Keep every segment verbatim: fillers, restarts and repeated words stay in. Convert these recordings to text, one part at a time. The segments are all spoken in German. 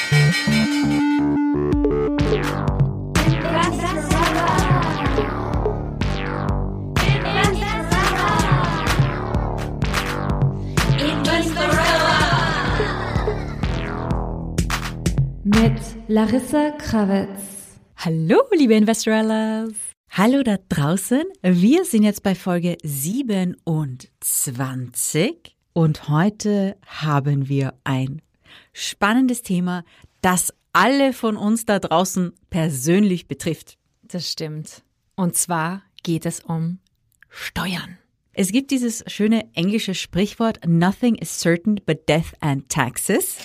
Mit Larissa Krawitz. Hallo, liebe Investorellas. Hallo da draußen. Wir sind jetzt bei Folge siebenundzwanzig und heute haben wir ein spannendes Thema, das alle von uns da draußen persönlich betrifft. Das stimmt. Und zwar geht es um Steuern. Es gibt dieses schöne englische Sprichwort, nothing is certain but death and taxes.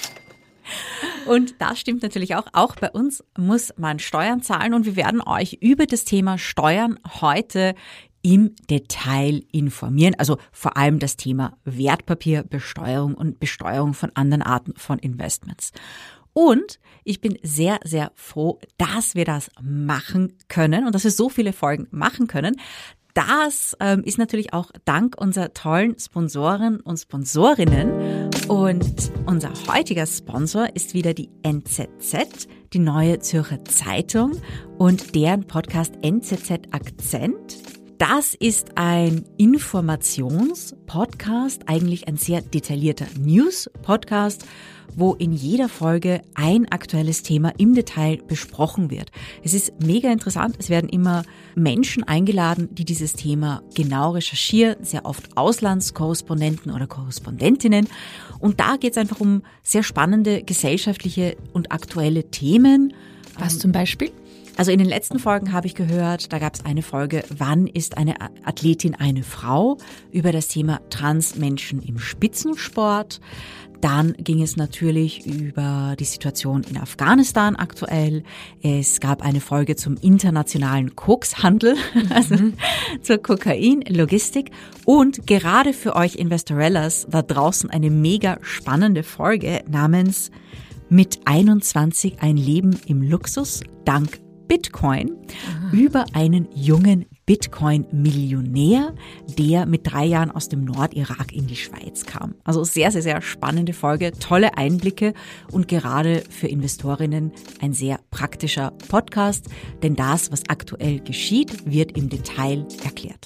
Und das stimmt natürlich auch. Auch bei uns muss man Steuern zahlen und wir werden euch über das Thema Steuern heute im Detail informieren. Also vor allem das Thema Wertpapierbesteuerung und Besteuerung von anderen Arten von Investments. Und ich bin sehr, sehr froh, dass wir das machen können und dass wir so viele Folgen machen können. Das ähm, ist natürlich auch dank unserer tollen Sponsoren und Sponsorinnen. Und unser heutiger Sponsor ist wieder die N Z Z, die Neue Zürcher Zeitung und deren Podcast N Z Z Akzent. Das ist ein Informationspodcast, eigentlich ein sehr detaillierter News-Podcast, wo in jeder Folge ein aktuelles Thema im Detail besprochen wird. Es ist mega interessant. Es werden immer Menschen eingeladen, die dieses Thema genau recherchieren, sehr oft Auslandskorrespondenten oder Korrespondentinnen. Und da geht es einfach um sehr spannende gesellschaftliche und aktuelle Themen. Was zum Beispiel? Also in den letzten Folgen habe ich gehört, da gab es eine Folge, wann ist eine Athletin eine Frau, über das Thema Transmenschen im Spitzensport. Dann ging es natürlich über die Situation in Afghanistan aktuell. Es gab eine Folge zum internationalen Kokshandel, also mhm. zur Kokainlogistik. Und gerade für euch Investorellas da draußen eine mega spannende Folge namens Mit einundzwanzig ein Leben im Luxus dank Bitcoin. Aha. Über einen jungen Bitcoin-Millionär, der mit drei Jahren aus dem Nordirak in die Schweiz kam. Also sehr, sehr, sehr spannende Folge, tolle Einblicke und gerade für Investorinnen ein sehr praktischer Podcast, denn das, was aktuell geschieht, wird im Detail erklärt.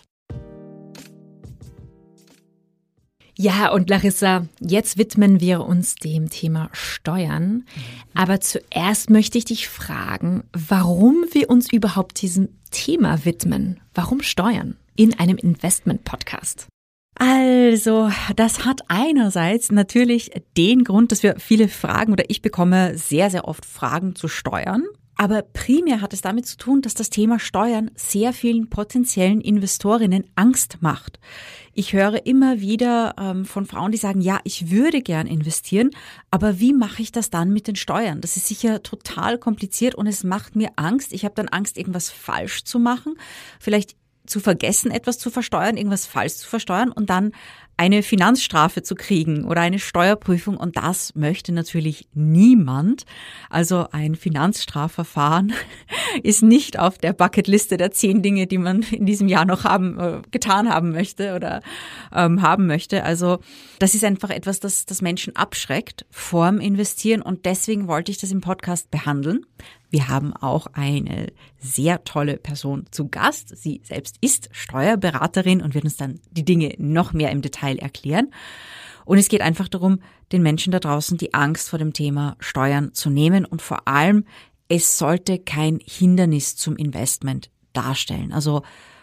Ja, und Larissa, jetzt widmen wir uns dem Thema Steuern. Aber zuerst möchte ich dich fragen, warum wir uns überhaupt diesem Thema widmen. Warum Steuern in einem Investment-Podcast? Also, das hat einerseits natürlich den Grund, dass wir viele Fragen oder ich bekomme sehr, sehr oft Fragen zu Steuern. Aber primär hat es damit zu tun, dass das Thema Steuern sehr vielen potenziellen Investorinnen Angst macht. Ich höre immer wieder ähm, von Frauen, die sagen, ja, ich würde gern investieren, aber wie mache ich das dann mit den Steuern? Das ist sicher total kompliziert und es macht mir Angst. Ich habe dann Angst, irgendwas falsch zu machen, vielleicht zu vergessen, etwas zu versteuern, irgendwas falsch zu versteuern und dann eine Finanzstrafe zu kriegen oder eine Steuerprüfung. Und das möchte natürlich niemand. Also ein Finanzstrafverfahren ist nicht auf der Bucketliste der zehn Dinge, die man in diesem Jahr noch haben, äh, getan haben möchte oder ähm, haben möchte. Also das ist einfach etwas, das, das Menschen abschreckt vorm Investieren. Und deswegen wollte ich das im Podcast behandeln. Wir haben auch eine sehr tolle Person zu Gast. Sie selbst ist Steuerberaterin und wird uns dann die Dinge noch mehr im Detail erklären. Und es geht einfach darum, den Menschen da draußen die Angst vor dem Thema Steuern zu nehmen und vor allem, es sollte kein Hindernis zum Investment darstellen. Also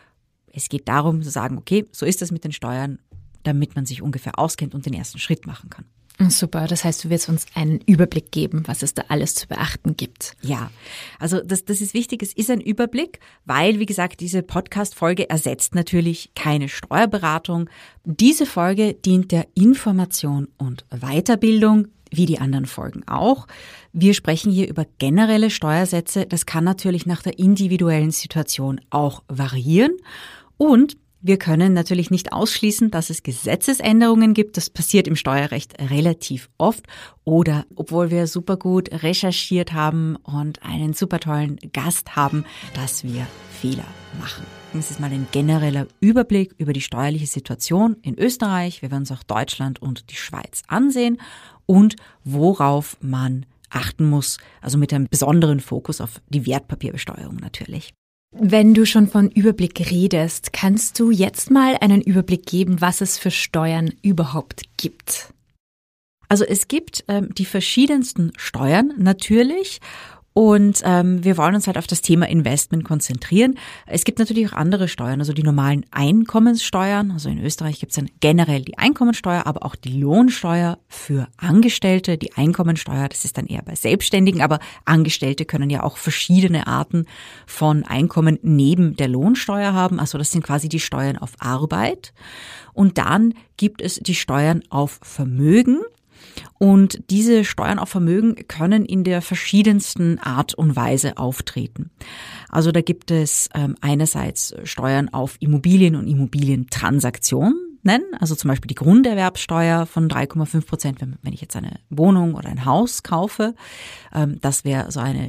es geht darum zu sagen, okay, so ist das mit den Steuern, damit man sich ungefähr auskennt und den ersten Schritt machen kann. Super, das heißt, du wirst uns einen Überblick geben, was es da alles zu beachten gibt. Ja, also das, das ist wichtig, es ist ein Überblick, weil, wie gesagt, diese Podcast-Folge ersetzt natürlich keine Steuerberatung. Diese Folge dient der Information und Weiterbildung, wie die anderen Folgen auch. Wir sprechen hier über generelle Steuersätze, das kann natürlich nach der individuellen Situation auch variieren und wir können natürlich nicht ausschließen, dass es Gesetzesänderungen gibt. Das passiert im Steuerrecht relativ oft. Oder obwohl wir super gut recherchiert haben und einen super tollen Gast haben, dass wir Fehler machen. Das ist mal ein genereller Überblick über die steuerliche Situation in Österreich. Wir werden uns auch Deutschland und die Schweiz ansehen und worauf man achten muss, also mit einem besonderen Fokus auf die Wertpapierbesteuerung natürlich. Wenn du schon von Überblick redest, kannst du jetzt mal einen Überblick geben, was es für Steuern überhaupt gibt? Also es gibt ähm, die verschiedensten Steuern natürlich. Und ähm, wir wollen uns halt auf das Thema Investment konzentrieren. Es gibt natürlich auch andere Steuern, also die normalen Einkommenssteuern. Also in Österreich gibt es dann generell die Einkommensteuer, aber auch die Lohnsteuer für Angestellte. Die Einkommensteuer, das ist dann eher bei Selbstständigen, aber Angestellte können ja auch verschiedene Arten von Einkommen neben der Lohnsteuer haben. Also das sind quasi die Steuern auf Arbeit. Und dann gibt es die Steuern auf Vermögen. Und diese Steuern auf Vermögen können in der verschiedensten Art und Weise auftreten. Also da gibt es ähm, einerseits Steuern auf Immobilien und Immobilientransaktionen, also zum Beispiel die Grunderwerbsteuer von drei Komma fünf Prozent, wenn, wenn ich jetzt eine Wohnung oder ein Haus kaufe. Ähm, das wäre so eine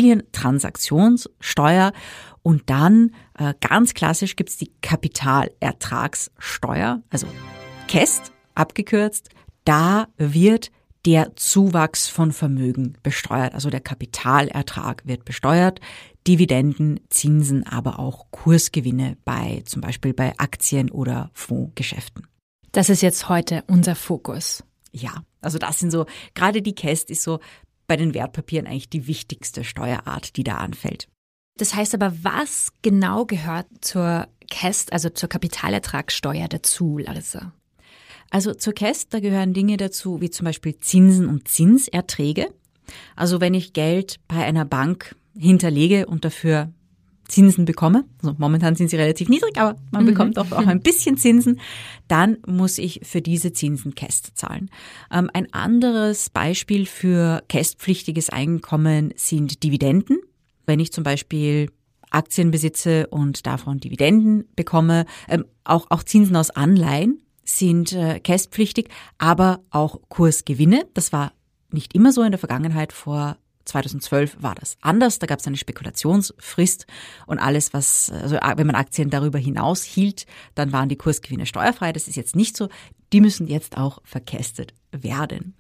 Immobilientransaktionssteuer. Und dann äh, ganz klassisch gibt es die Kapitalertragssteuer, also K E S T abgekürzt. Da wird der Zuwachs von Vermögen besteuert, also der Kapitalertrag wird besteuert, Dividenden, Zinsen, aber auch Kursgewinne bei zum Beispiel bei Aktien- oder Fondsgeschäften. Das ist jetzt heute unser Fokus. Ja, also das sind so, gerade die K E S T ist so bei den Wertpapieren eigentlich die wichtigste Steuerart, die da anfällt. Das heißt aber, was genau gehört zur K E S T, also zur Kapitalertragssteuer dazu, Larissa? Also zur K E S T, da gehören Dinge dazu, wie zum Beispiel Zinsen und Zinserträge. Also wenn ich Geld bei einer Bank hinterlege und dafür Zinsen bekomme, also momentan sind sie relativ niedrig, aber man mhm. bekommt auch, auch ein bisschen Zinsen, dann muss ich für diese Zinsen K E S T zahlen. Ähm, ein anderes Beispiel für K E S T-pflichtiges Einkommen sind Dividenden. Wenn ich zum Beispiel Aktien besitze und davon Dividenden bekomme, ähm, auch, auch Zinsen aus Anleihen, sind äh, K E S T-pflichtig, aber auch Kursgewinne. Das war nicht immer so in der Vergangenheit. Vor zweitausendzwölf war das anders. Da gab es eine Spekulationsfrist und alles, was, also wenn man Aktien darüber hinaus hielt, dann waren die Kursgewinne steuerfrei. Das ist jetzt nicht so. Die müssen jetzt auch verkästet werden.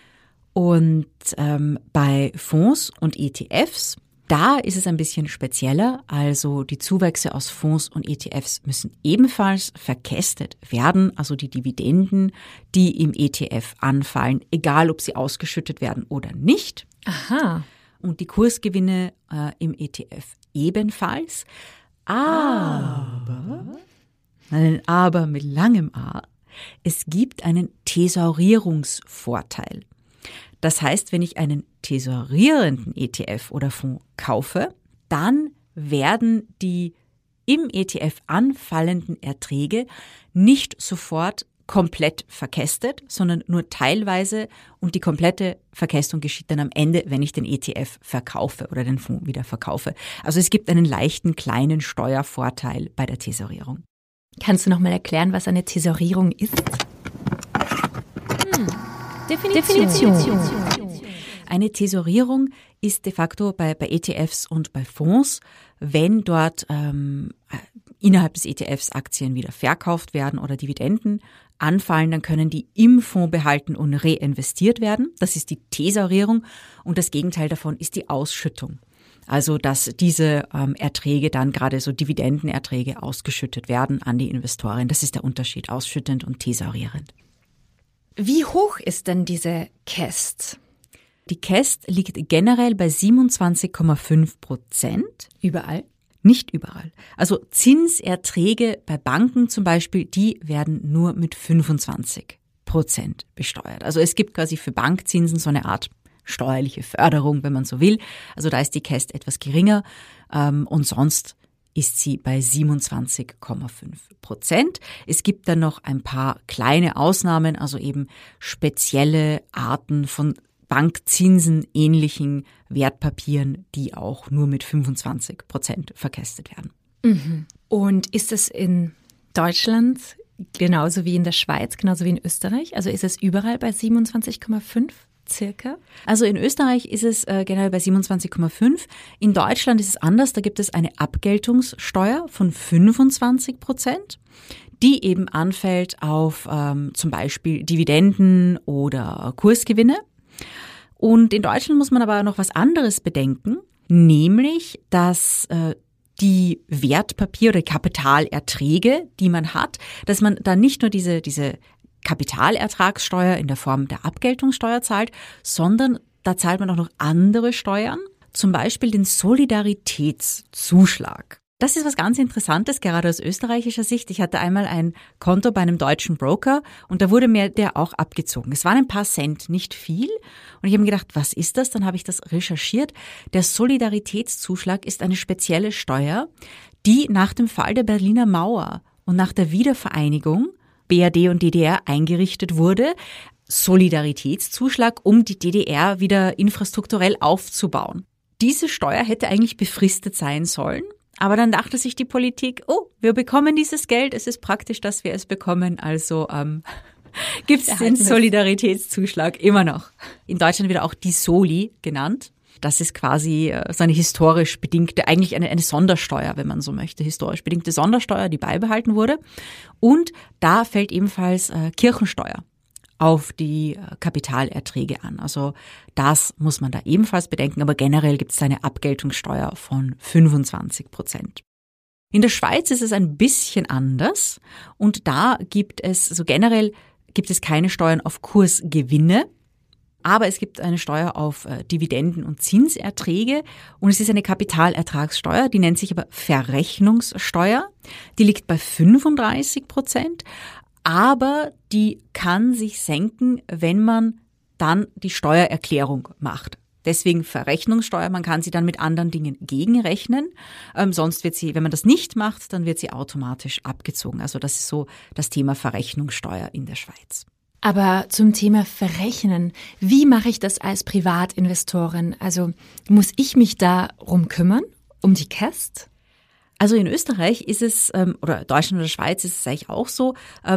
Und ähm, bei Fonds und E T Fs, da ist es ein bisschen spezieller, also die Zuwächse aus Fonds und E T Fs müssen ebenfalls verkästet werden, also die Dividenden, die im E T F anfallen, egal ob sie ausgeschüttet werden oder nicht. Aha. Und die Kursgewinne äh, im E T F ebenfalls. Aber, ein Aber mit langem A, es gibt einen Thesaurierungsvorteil. Das heißt, wenn ich einen thesaurierenden E T F oder Fonds kaufe, dann werden die im E T F anfallenden Erträge nicht sofort komplett verkästet, sondern nur teilweise, und die komplette Verkästung geschieht dann am Ende, wenn ich den E T F verkaufe oder den Fonds wieder verkaufe. Also es gibt einen leichten kleinen Steuervorteil bei der Thesaurierung. Kannst du noch mal erklären, was eine Thesaurierung ist? Hm. Definition. Definition. Eine Thesaurierung ist de facto bei, bei E T Fs und bei Fonds, wenn dort ähm, innerhalb des E T Fs Aktien wieder verkauft werden oder Dividenden anfallen, dann können die im Fonds behalten und reinvestiert werden. Das ist die Thesaurierung und das Gegenteil davon ist die Ausschüttung. Also dass diese ähm, Erträge dann gerade so Dividendenerträge ausgeschüttet werden an die Investoren. Das ist der Unterschied, ausschüttend und thesaurierend. Wie hoch ist denn diese K E S T? Die K E S T liegt generell bei siebenundzwanzig Komma fünf Prozent. Überall? Nicht überall. Also Zinserträge bei Banken zum Beispiel, die werden nur mit fünfundzwanzig Prozent besteuert. Also es gibt quasi für Bankzinsen so eine Art steuerliche Förderung, wenn man so will. Also da ist die K E S T etwas geringer ähm, und sonst ist sie bei siebenundzwanzig Komma fünf Prozent. Es gibt dann noch ein paar kleine Ausnahmen, also eben spezielle Arten von Bankzinsen ähnlichen Wertpapieren, die auch nur mit fünfundzwanzig Prozent verkästet werden. Mhm. Und ist es in Deutschland genauso wie in der Schweiz, genauso wie in Österreich? Also ist es überall bei siebenundzwanzig Komma fünf? Circa? Also in Österreich ist es äh, generell bei siebenundzwanzig Komma fünf. In Deutschland ist es anders. Da gibt es eine Abgeltungssteuer von fünfundzwanzig Prozent, die eben anfällt auf ähm, zum Beispiel Dividenden oder Kursgewinne. Und in Deutschland muss man aber noch was anderes bedenken, nämlich, dass äh, die Wertpapier- oder Kapitalerträge, die man hat, dass man da nicht nur diese, diese Kapitalertragssteuer in der Form der Abgeltungssteuer zahlt, sondern da zahlt man auch noch andere Steuern, zum Beispiel den Solidaritätszuschlag. Das ist was ganz Interessantes, gerade aus österreichischer Sicht. Ich hatte einmal ein Konto bei einem deutschen Broker und da wurde mir der auch abgezogen. Es waren ein paar Cent, nicht viel. Und ich habe mir gedacht, was ist das? Dann habe ich das recherchiert. Der Solidaritätszuschlag ist eine spezielle Steuer, die nach dem Fall der Berliner Mauer und nach der Wiedervereinigung B R D und D D R eingerichtet wurde. Solidaritätszuschlag, um die D D R wieder infrastrukturell aufzubauen. Diese Steuer hätte eigentlich befristet sein sollen. Aber dann dachte sich die Politik, oh, wir bekommen dieses Geld, es ist praktisch, dass wir es bekommen, also ähm, gibt es den Solidaritätszuschlag immer noch. In Deutschland wird auch die Soli genannt. Das ist quasi äh, so eine historisch bedingte, eigentlich eine, eine Sondersteuer, wenn man so möchte, historisch bedingte Sondersteuer, die beibehalten wurde. Und da fällt ebenfalls äh, Kirchensteuer auf die Kapitalerträge an. Also das muss man da ebenfalls bedenken, aber generell gibt es eine Abgeltungssteuer von fünfundzwanzig Prozent. In der Schweiz ist es ein bisschen anders und da gibt es, also generell gibt es keine Steuern auf Kursgewinne, aber es gibt eine Steuer auf Dividenden- und Zinserträge und es ist eine Kapitalertragssteuer, die nennt sich aber Verrechnungssteuer, die liegt bei fünfunddreißig Prozent. Aber die kann sich senken, wenn man dann die Steuererklärung macht. Deswegen Verrechnungssteuer, man kann sie dann mit anderen Dingen gegenrechnen. Ähm, sonst wird sie, wenn man das nicht macht, dann wird sie automatisch abgezogen. Also das ist so das Thema Verrechnungssteuer in der Schweiz. Aber zum Thema Verrechnen, wie mache ich das als Privatinvestorin? Also muss ich mich darum kümmern, um die K E S T? Also in Österreich ist es, oder Deutschland oder Schweiz ist es eigentlich auch so,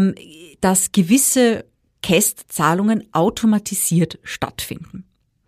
dass gewisse K E S T-Zahlungen automatisiert stattfinden.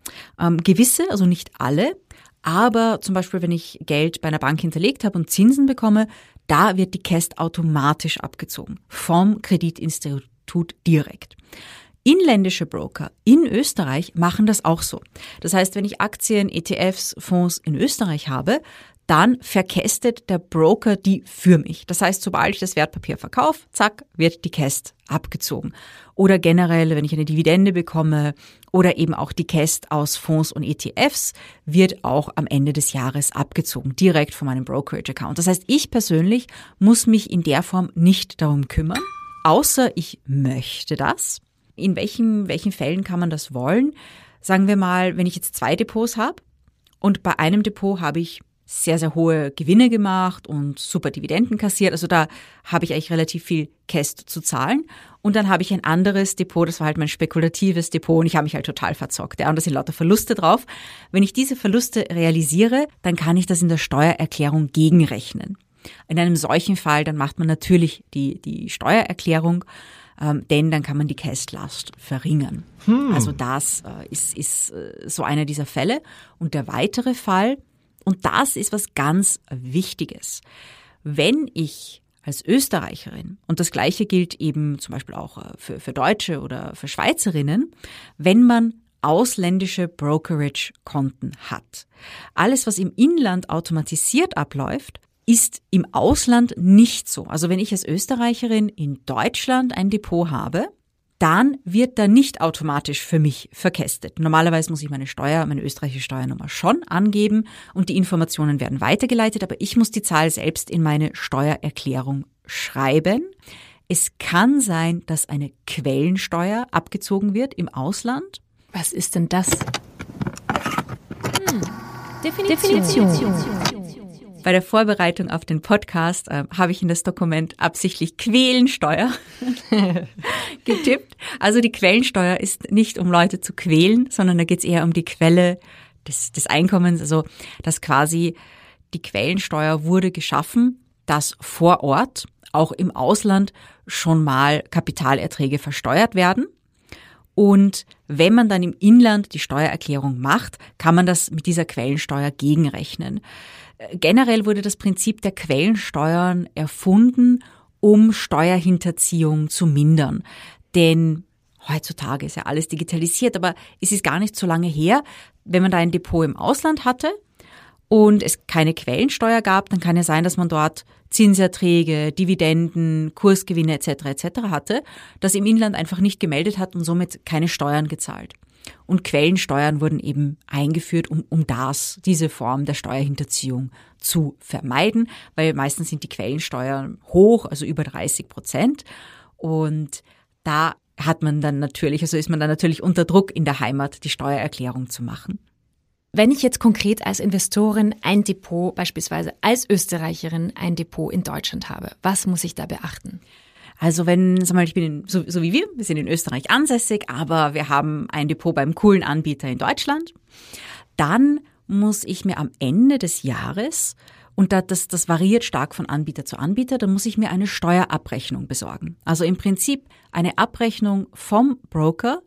Gewisse, also nicht alle, aber zum Beispiel, wenn ich Geld bei einer Bank hinterlegt habe und Zinsen bekomme, da wird die K E S T automatisch abgezogen vom Kreditinstitut direkt. Inländische Broker in Österreich machen das auch so. Das heißt, wenn ich Aktien, E T Fs, Fonds in Österreich habe, dann verkästet der Broker die für mich. Das heißt, sobald ich das Wertpapier verkaufe, zack, wird die K E S T abgezogen. Oder generell, wenn ich eine Dividende bekomme oder eben auch die K E S T aus Fonds und E T Fs, wird auch am Ende des Jahres abgezogen, direkt von meinem Brokerage-Account. Das heißt, ich persönlich muss mich in der Form nicht darum kümmern, außer ich möchte das. In welchen, welchen Fällen kann man das wollen? Sagen wir mal, wenn ich jetzt zwei Depots habe und bei einem Depot habe ich sehr, sehr hohe Gewinne gemacht und super Dividenden kassiert. Also da habe ich eigentlich relativ viel K E S T zu zahlen. Und dann habe ich ein anderes Depot, das war halt mein spekulatives Depot und ich habe mich halt total verzockt. Ja, und da sind lauter Verluste drauf. Wenn ich diese Verluste realisiere, dann kann ich das in der Steuererklärung gegenrechnen. In einem solchen Fall, dann macht man natürlich die, die Steuererklärung, ähm, denn dann kann man die K E S T-Last verringern. Hm. Also das äh, ist, ist äh, so einer dieser Fälle. Und der weitere Fall, und das ist was ganz Wichtiges. Wenn ich als Österreicherin, und das Gleiche gilt eben zum Beispiel auch für, für Deutsche oder für Schweizerinnen, wenn man ausländische Brokerage-Konten hat. Alles, was im Inland automatisiert abläuft, ist im Ausland nicht so. Also wenn ich als Österreicherin in Deutschland ein Depot habe, dann wird da nicht automatisch für mich verkästet. Normalerweise muss ich meine Steuer, meine österreichische Steuernummer schon angeben und die Informationen werden weitergeleitet, aber ich muss die Zahl selbst in meine Steuererklärung schreiben. Es kann sein, dass eine Quellensteuer abgezogen wird im Ausland. Was ist denn das? Hm. Definition. Definition. Bei der Vorbereitung auf den Podcast äh, habe ich in das Dokument absichtlich Quellensteuer getippt. Also die Quellensteuer ist nicht, um Leute zu quälen, sondern da geht es eher um die Quelle des, des Einkommens. Also dass quasi die Quellensteuer wurde geschaffen, dass vor Ort, auch im Ausland, schon mal Kapitalerträge versteuert werden. Und wenn man dann im Inland die Steuererklärung macht, kann man das mit dieser Quellensteuer gegenrechnen. Generell wurde das Prinzip der Quellensteuern erfunden, um Steuerhinterziehung zu mindern. Denn heutzutage ist ja alles digitalisiert, aber es ist gar nicht so lange her, wenn man da ein Depot im Ausland hatte und es keine Quellensteuer gab, dann kann ja sein, dass man dort Zinserträge, Dividenden, Kursgewinne et cetera et cetera hatte, das im Inland einfach nicht gemeldet hat und somit keine Steuern gezahlt. Und Quellensteuern wurden eben eingeführt, um, um das, diese Form der Steuerhinterziehung zu vermeiden, weil meistens sind die Quellensteuern hoch, also über dreißig Prozent. Und da hat man dann natürlich, also ist man dann natürlich unter Druck in der Heimat, die Steuererklärung zu machen. Wenn ich jetzt konkret als Investorin ein Depot, beispielsweise als Österreicherin ein Depot in Deutschland habe, was muss ich da beachten? Also wenn, sag mal, ich bin in, so, so wie wir, wir sind in Österreich ansässig, aber wir haben ein Depot beim coolen Anbieter in Deutschland, dann muss ich mir am Ende des Jahres, und das, das variiert stark von Anbieter zu Anbieter, dann muss ich mir eine Steuerabrechnung besorgen. Also im Prinzip eine Abrechnung vom Broker,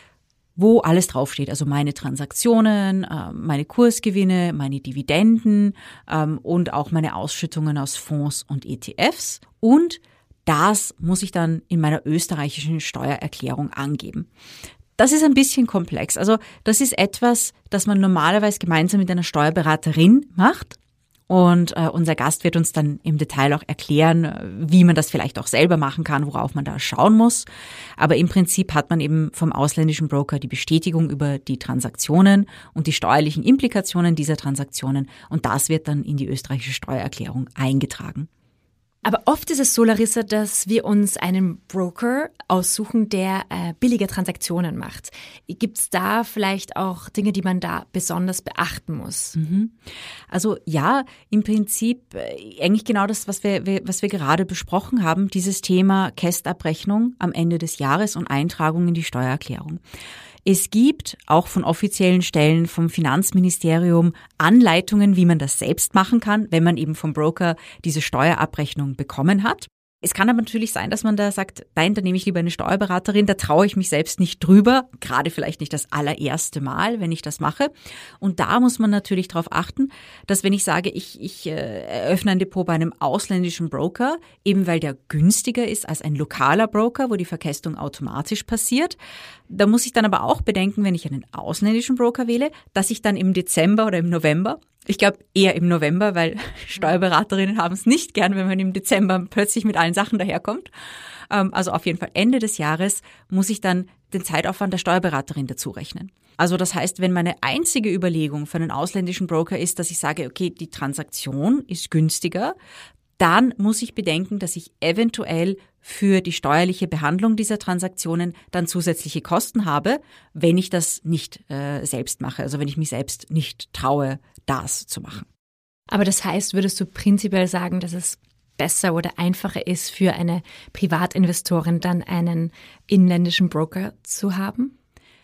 wo alles draufsteht, also meine Transaktionen, meine Kursgewinne, meine Dividenden und auch meine Ausschüttungen aus Fonds und E T Fs. Und das muss ich dann in meiner österreichischen Steuererklärung angeben. Das ist ein bisschen komplex. Also das ist etwas, das man normalerweise gemeinsam mit einer Steuerberaterin macht. Und äh, unser Gast wird uns dann im Detail auch erklären, wie man das vielleicht auch selber machen kann, worauf man da schauen muss. Aber im Prinzip hat man eben vom ausländischen Broker die Bestätigung über die Transaktionen und die steuerlichen Implikationen dieser Transaktionen. Und das wird dann in die österreichische Steuererklärung eingetragen. Aber oft ist es so, Larissa, dass wir uns einen Broker aussuchen, der äh, billige Transaktionen macht. Gibt es da vielleicht auch Dinge, die man da besonders beachten muss? Mhm. Also ja, im Prinzip äh, eigentlich genau das, was wir, wir, was wir gerade besprochen haben, dieses Thema C A S T-Abrechnung am Ende des Jahres und Eintragung in die Steuererklärung. Es gibt auch von offiziellen Stellen vom Finanzministerium Anleitungen, wie man das selbst machen kann, wenn man eben vom Broker diese Steuerabrechnung bekommen hat. Es kann aber natürlich sein, dass man da sagt, nein, da nehme ich lieber eine Steuerberaterin, da traue ich mich selbst nicht drüber, gerade vielleicht nicht das allererste Mal, wenn ich das mache. Und da muss man natürlich darauf achten, dass wenn ich sage, ich, ich äh, eröffne ein Depot bei einem ausländischen Broker, eben weil der günstiger ist als ein lokaler Broker, wo die Verkästung automatisch passiert, da muss ich dann aber auch bedenken, wenn ich einen ausländischen Broker wähle, dass ich dann im Dezember oder im November, ich glaube eher im November, weil Steuerberaterinnen haben es nicht gern, wenn man im Dezember plötzlich mit allen Sachen daherkommt. Also auf jeden Fall Ende des Jahres muss ich dann den Zeitaufwand der Steuerberaterin dazu rechnen. Also das heißt, wenn meine einzige Überlegung für einen ausländischen Broker ist, dass ich sage, okay, die Transaktion ist günstiger, dann muss ich bedenken, dass ich eventuell für die steuerliche Behandlung dieser Transaktionen dann zusätzliche Kosten habe, wenn ich das nicht äh, selbst mache, also wenn ich mich selbst nicht traue, das zu machen. Aber das heißt, würdest du prinzipiell sagen, dass es besser oder einfacher ist, für eine Privatinvestorin dann einen inländischen Broker zu haben?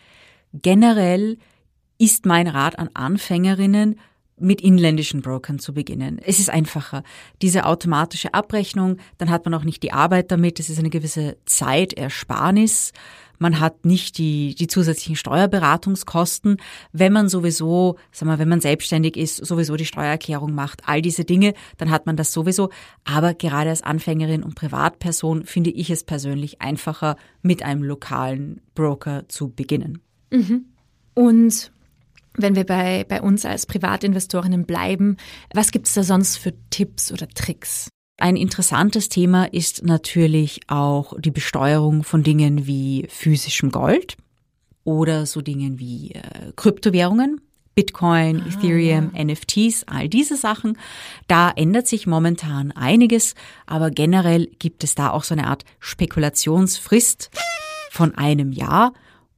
Generell ist mein Rat an Anfängerinnen, mit inländischen Brokern zu beginnen. Es ist einfacher. Diese automatische Abrechnung, dann hat man auch nicht die Arbeit damit, es ist eine gewisse Zeitersparnis. Man hat nicht die, die zusätzlichen Steuerberatungskosten, wenn man sowieso, sagen wir, wenn man selbstständig ist, sowieso die Steuererklärung macht, all diese Dinge, dann hat man das sowieso. Aber gerade als Anfängerin und Privatperson finde ich es persönlich einfacher, mit einem lokalen Broker zu beginnen. Mhm. Und wenn wir bei, bei uns als Privatinvestorinnen bleiben, was gibt es da sonst für Tipps oder Tricks? Ein interessantes Thema ist natürlich auch die Besteuerung von Dingen wie physischem Gold oder so Dingen wie äh, Kryptowährungen, Bitcoin, ah, Ethereum, ja. N F Ts, all diese Sachen. Da ändert sich momentan einiges, aber generell gibt es da auch so eine Art Spekulationsfrist von einem Jahr.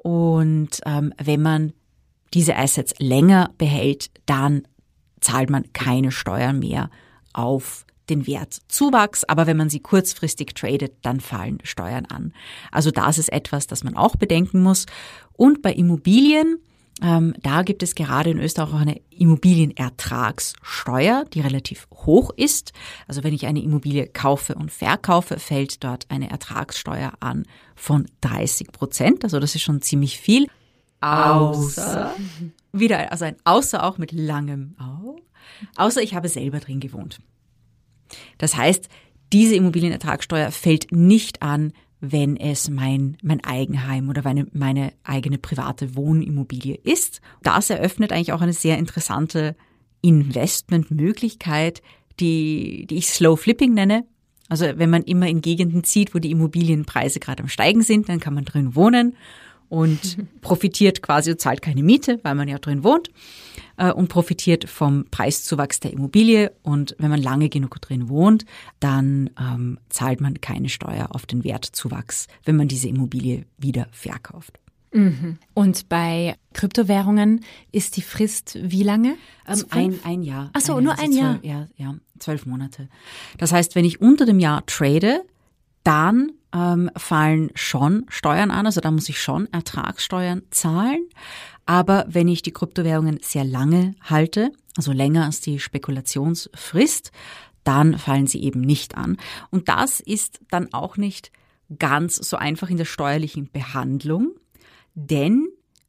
Und ähm, wenn man diese Assets länger behält, dann zahlt man keine Steuern mehr auf den Wertzuwachs. Aber wenn man sie kurzfristig tradet, dann fallen Steuern an. Also das ist etwas, das man auch bedenken muss. Und bei Immobilien, ähm, da gibt es gerade in Österreich auch eine Immobilienertragssteuer, die relativ hoch ist. Also wenn ich eine Immobilie kaufe und verkaufe, fällt dort eine Ertragssteuer an von dreißig Prozent. Also das ist schon ziemlich viel. Außer, wieder, also ein Außer auch mit langem Au, außer ich habe selber drin gewohnt. Das heißt, diese Immobilienertragssteuer fällt nicht an, wenn es mein, mein Eigenheim oder meine, meine eigene private Wohnimmobilie ist. Das eröffnet eigentlich auch eine sehr interessante Investmentmöglichkeit, die, die ich Slow Flipping nenne. Also wenn man immer in Gegenden zieht, wo die Immobilienpreise gerade am Steigen sind, dann kann man drin wohnen und profitiert quasi und zahlt keine Miete, weil man ja drin wohnt, äh, und profitiert vom Preiszuwachs der Immobilie. Und wenn man lange genug drin wohnt, dann ähm, zahlt man keine Steuer auf den Wertzuwachs, wenn man diese Immobilie wieder verkauft. Mhm. Und bei Kryptowährungen ist die Frist wie lange? Ähm, ein, ein Jahr. Ach so, ein, nur also ein Jahr? Zwölf, ja, ja, zwölf Monate. Das heißt, wenn ich unter dem Jahr trade, dann ähm, fallen schon Steuern an, also da muss ich schon Ertragssteuern zahlen. Aber wenn ich die Kryptowährungen sehr lange halte, also länger als die Spekulationsfrist, dann fallen sie eben nicht an. Und das ist dann auch nicht ganz so einfach in der steuerlichen Behandlung, denn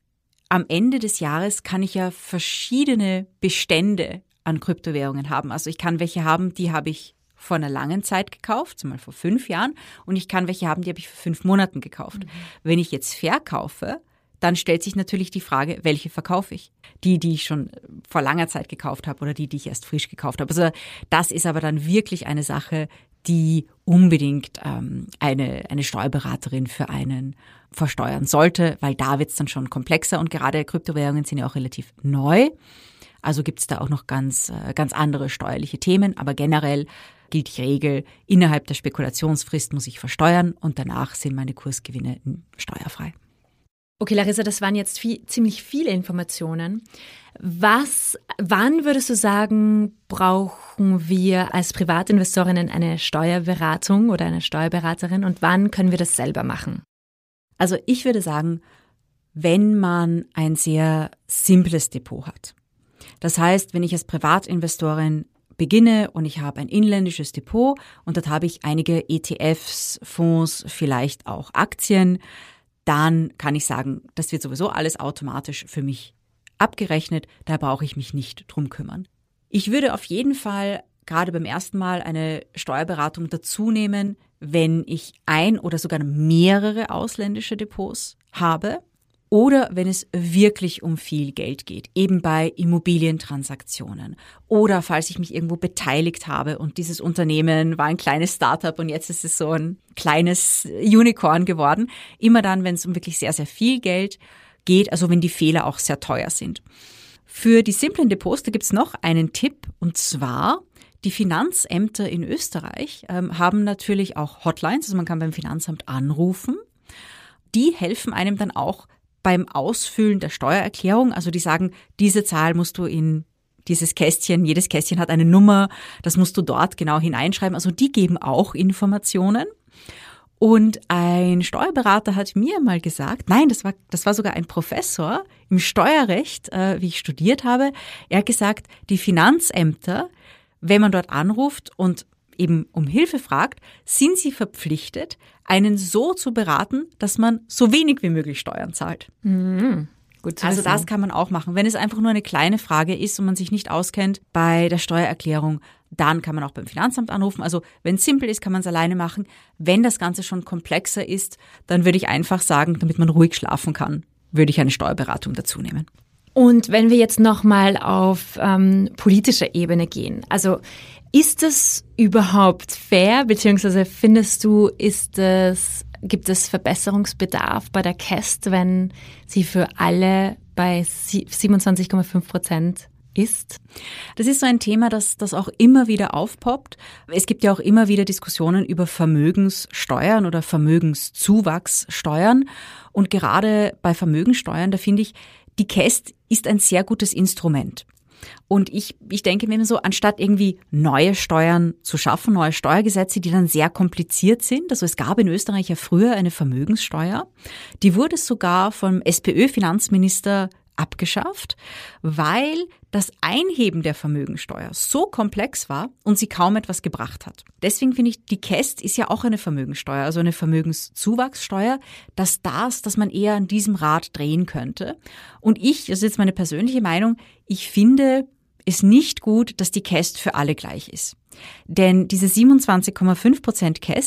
am Ende des Jahres kann ich ja verschiedene Bestände an Kryptowährungen haben. Also ich kann welche haben, die habe ich vor einer langen Zeit gekauft, zum Beispiel vor fünf Jahren, und ich kann welche haben, die habe ich vor fünf Monaten gekauft. Mhm. Wenn ich jetzt verkaufe, dann stellt sich natürlich die Frage, welche verkaufe ich? Die, die ich schon vor langer Zeit gekauft habe oder die, die ich erst frisch gekauft habe. Also das ist aber dann wirklich eine Sache, die unbedingt ähm, eine, eine Steuerberaterin für einen versteuern sollte, weil da wird es dann schon komplexer und gerade Kryptowährungen sind ja auch relativ neu. Also gibt es da auch noch ganz, äh, ganz andere steuerliche Themen, aber generell gilt die Regel, innerhalb der Spekulationsfrist muss ich versteuern und danach sind meine Kursgewinne steuerfrei. Okay, Larissa, das waren jetzt viel, ziemlich viele Informationen. Was, wann würdest du sagen, brauchen wir als Privatinvestorinnen eine Steuerberatung oder eine Steuerberaterin und wann können wir das selber machen? Also ich würde sagen, wenn man ein sehr simples Depot hat. Das heißt, wenn ich als Privatinvestorin beginne und ich habe ein inländisches Depot und dort habe ich einige E T Fs, Fonds, vielleicht auch Aktien, dann kann ich sagen, das wird sowieso alles automatisch für mich abgerechnet, da brauche ich mich nicht drum kümmern. Ich würde auf jeden Fall gerade beim ersten Mal eine Steuerberatung dazu nehmen, wenn ich ein oder sogar mehrere ausländische Depots habe oder wenn es wirklich um viel Geld geht, eben bei Immobilientransaktionen oder falls ich mich irgendwo beteiligt habe und dieses Unternehmen war ein kleines Startup und jetzt ist es so ein kleines Unicorn geworden. Immer dann, wenn es um wirklich sehr, sehr viel Geld geht, also wenn die Fehler auch sehr teuer sind. Für die simplen Depots, da gibt es noch einen Tipp und zwar die Finanzämter in Österreich ähm, haben natürlich auch Hotlines, also man kann beim Finanzamt anrufen. Die helfen einem dann auch beim Ausfüllen der Steuererklärung. Also die sagen, diese Zahl musst du in dieses Kästchen, jedes Kästchen hat eine Nummer, das musst du dort genau hineinschreiben. Also die geben auch Informationen. Und ein Steuerberater hat mir mal gesagt, nein, das war, das war sogar ein Professor im Steuerrecht, äh, wie ich studiert habe. Er hat gesagt, die Finanzämter, wenn man dort anruft und eben um Hilfe fragt, sind sie verpflichtet, einen so zu beraten, dass man so wenig wie möglich Steuern zahlt. Mhm. Gut zu also wissen. das kann man auch machen. Wenn es einfach nur eine kleine Frage ist und man sich nicht auskennt bei der Steuererklärung, dann kann man auch beim Finanzamt anrufen. Also wenn es simpel ist, kann man es alleine machen. Wenn das Ganze schon komplexer ist, dann würde ich einfach sagen, damit man ruhig schlafen kann, würde ich eine Steuerberatung dazu nehmen. Und wenn wir jetzt nochmal auf ähm, politischer Ebene gehen, also ist es überhaupt fair, beziehungsweise findest du, ist es, gibt es Verbesserungsbedarf bei der C A S T, wenn sie für alle bei siebenundzwanzig Komma fünf Prozent ist? Das ist so ein Thema, das, das auch immer wieder aufpoppt. Es gibt ja auch immer wieder Diskussionen über Vermögenssteuern oder Vermögenszuwachssteuern. Und gerade bei Vermögenssteuern, da finde ich, die C A S T ist ein sehr gutes Instrument. Und ich, ich denke mir immer so, anstatt irgendwie neue Steuern zu schaffen, neue Steuergesetze, die dann sehr kompliziert sind. Also es gab in Österreich ja früher eine Vermögenssteuer. Die wurde sogar vom SPÖ-Finanzminister abgeschafft, weil das Einheben der Vermögensteuer so komplex war und sie kaum etwas gebracht hat. Deswegen finde ich, die C A S T ist ja auch eine Vermögenssteuer, also eine Vermögenszuwachssteuer, dass das, dass man eher an diesem Rad drehen könnte. Und ich, das ist jetzt meine persönliche Meinung, ich finde es nicht gut, dass die C A S T für alle gleich ist. Denn diese siebenundzwanzig Komma fünf Prozent C A S T